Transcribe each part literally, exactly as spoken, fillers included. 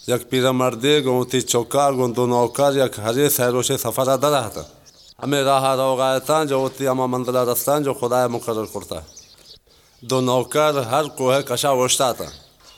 یک پیرمردی گونتی چوکا گون دو نوکر یک هری سیروش سفر درهتا همه راه رو غایتان جو تی اما منزل رستان جو خدای مقرر کرتا دو نوکر هر کوه کشا وشتاتا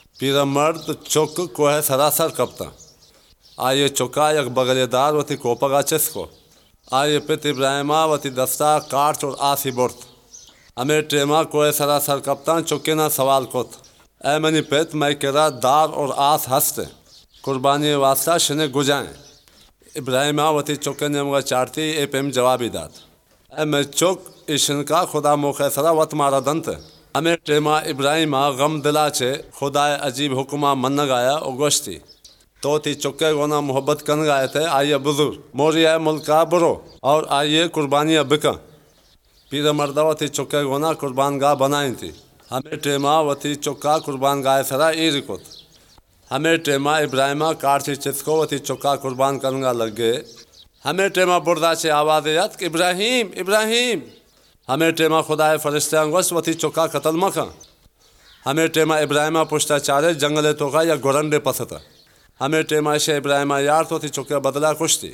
پیرمرد چوک کوه سراسر کپتا آئیے چوکا یک بغلیدار و تی کوپگا چسکو آئیے پت ابراہیمہ و تی دستا کارچ اور آسی برت ہمیں ٹیما کوئے سراسر کپتان چکینا سوال کت اے منی پت میں کرا دار اور آس ہستے قربانی واسطہ شنے گجائیں ابراہیمہ و تی چکے نمگا چارتی اے پیم جوابی داد اے میں چک اشن کا خدا موقع سرا وط مارا دنت ہمیں ٹیما ابراہیمہ غم دلا چھے خدا عجیب حکمہ من نگایا او گوشتی تو تی چکے گونا محبت کن گائے تھے آئیے بزرگ موری ہے ملکہ برو اور آئیے قربانیاں بکا پیر مردہ و تی چکے گونا قربان گاہ بنائیں تھی ہمیں ٹیما و تی چکا قربان گاہ سرا ای رکت ہمیں ٹیما ابراہیمہ کارچی چسکو و تی چکا قربان کرنگا لگ گئے ہمیں ٹیما بردہ چے آواز یاد کہ ابراہیم ابراہیم ہمیں ٹیما خدا فرشتے انگوشت و تی چکا قتل مکا ہمیں ٹیما ابراہیمہ پشتا چارے جنگلے تو کا یا گرنڈے پستا ہمیں ٹیما شے ابراہیمہ یار تو تی چکے بدلا کشتی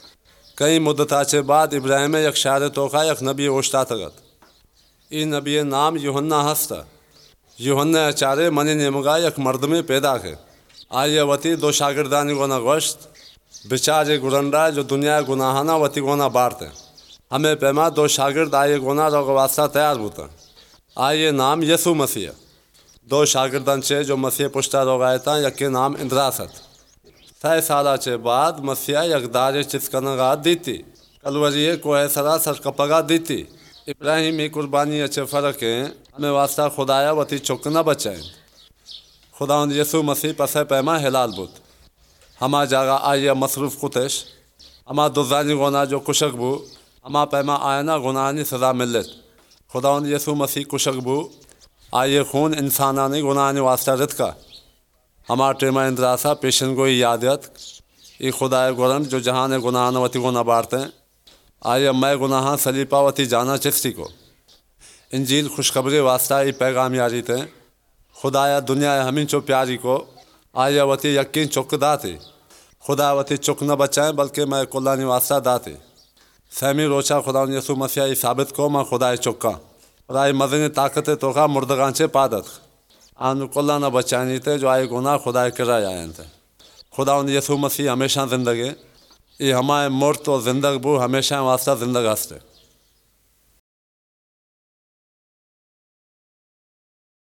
کئی مدتا چے بعد ابراہیم یک شاعر توقع یک نبی اوشتا تگت ای نبی نام یوحنا ہستا یوحنا اچارے منی نمگا یک مردمی پیدا کے آئیے وتی دو شاگردانی گونا گوشت بچارے گرنڈا جو دنیا گناہانا وتی گونا بارتے ہمیں پیما دو شاگرد آئیے گونا روگ واسطہ تیار ہوتا آئیے نام یسوع مسیح دو شاگردان چے جو مسیح پشتا روگ آئے تھا یکی نام اندراست سی سالہ چے بعد مسیح یک دار چسکنگا دیتی کلوریے کوہ سرا سرکپگا دیتی ابراہیمی قربانی اچھے فرق ہیں ہمیں واسطہ خدایا وتی چکنا بچائیں خدا یسوع مسیح پسے پیما حلال بود ہما جاگا آئیے مصروف کتش ہما دزانی گونا جو کشک بو ہما پیما آئینا گناہانی سزا ملت خدا یسوع مسیح کشک بو آئیے خون انسانانی گناہانی واسطہ رت کا ہما ٹیما اندراسا پیشن گوئی یادیت ای خدا گرن جو جہان گناہان وتی گناہ بارتے ہیں آئیے میں گناہاں سلیپا وتی جانا چستی کو انجیل خوشخبری واسطہ ای پیغام یاری تھے خدایا دنیا ہمیں چو پیاری کو آئیے وتی یقین چک داتی خدا وتی چک نہ بچائیں بلکہ میں کلانی واسطہ داتی سیمی روچا خدا یسوع مسیح ای ثابت کو میں خدا چکا اور آئی مزنی طاقت تو کا مردگان چے پادت آن کلا نہ بچانی تھے جو آئے گناہ خدا کرائے آئے تھے خدا ان یسوع مسیح ہمیشہ زندگی یہ ہمارے مرت و زندگ بو ہمیشہ واسطہ زندگ ہستے